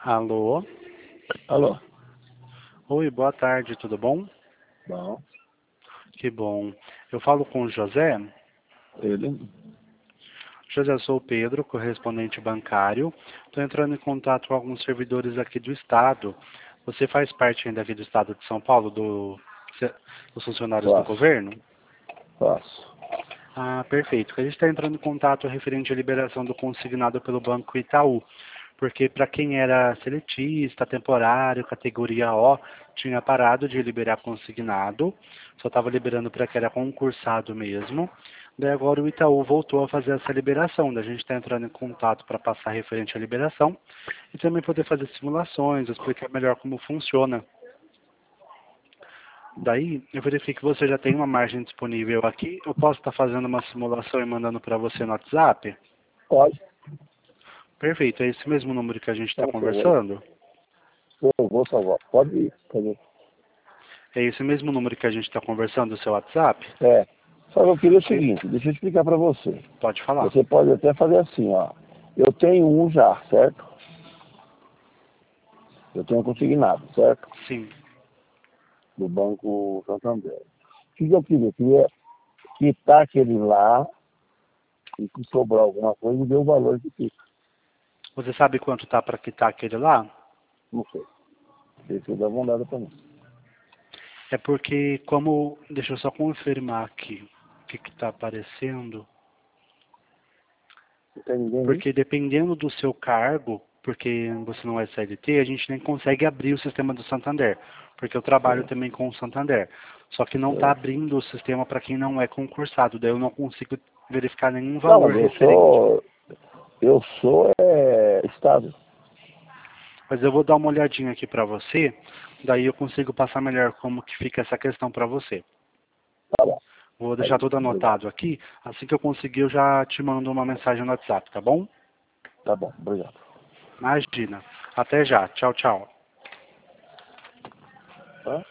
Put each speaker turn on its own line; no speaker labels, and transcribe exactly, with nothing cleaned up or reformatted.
Alô?
Alô?
Oi, boa tarde, tudo bom?
Bom,
Que bom. Eu falo com o José.
ele?
José, eu sou o Pedro, correspondente bancário. Estou entrando em contato com alguns servidores aqui do Estado. Você faz parte ainda aqui do Estado de São Paulo, do, dos funcionários do
Faço,
governo?
faço.
Ah, perfeito. A gente está entrando em contato referente à liberação do consignado pelo Banco Itaú. Porque para quem era seletista, temporário, categoria O, tinha parado de liberar consignado, só estava liberando para quem era concursado mesmo. Daí agora o Itaú voltou a fazer essa liberação, daí a gente está entrando em contato para passar referente à liberação e também poder fazer simulações, explicar melhor como funciona. Daí eu verifico que você já tem uma margem disponível aqui, eu posso estar fazendo uma simulação e mandando para você no WhatsApp?
Pode.
Perfeito, é esse mesmo número que a gente está
Por favor.
conversando?
Eu vou salvar. Pode ir. Pode ir.
É esse mesmo número que a gente está conversando do seu WhatsApp?
É. Só que eu queria o
É,
seguinte, deixa eu explicar para você.
pode falar.
Você pode até fazer assim, ó. Eu tenho um já, certo? Eu tenho consignado, certo?
Sim.
Do Banco Santander. O que eu queria? Eu queria quitar aquele lá e que sobrar alguma coisa e ver o valor que fica.
Você sabe quanto tá para quitar aquele lá?
Não sei. Deixa eu dar uma olhada para mim.
É porque como... Deixa eu só confirmar aqui o que está aparecendo.
Não tem ninguém aí?
Porque dependendo do seu cargo, porque você não é C L T, a gente nem consegue abrir o sistema do Santander. Porque eu trabalho
Certo.
também com o Santander. Só que não está
Certo.
abrindo o sistema para quem não é concursado. Daí eu não consigo verificar nenhum
Não,
valor
mas eu
referente.
sou... Eu sou é, estável.
Mas eu vou dar uma olhadinha aqui para você, daí eu consigo passar melhor como que fica essa questão para você.
Tá bom.
Vou deixar
Aí,
tudo
obrigado.
anotado aqui, assim que eu conseguir eu já te mando uma mensagem no WhatsApp, tá bom?
Tá bom, obrigado.
Imagina. Até já. Tchau, tchau.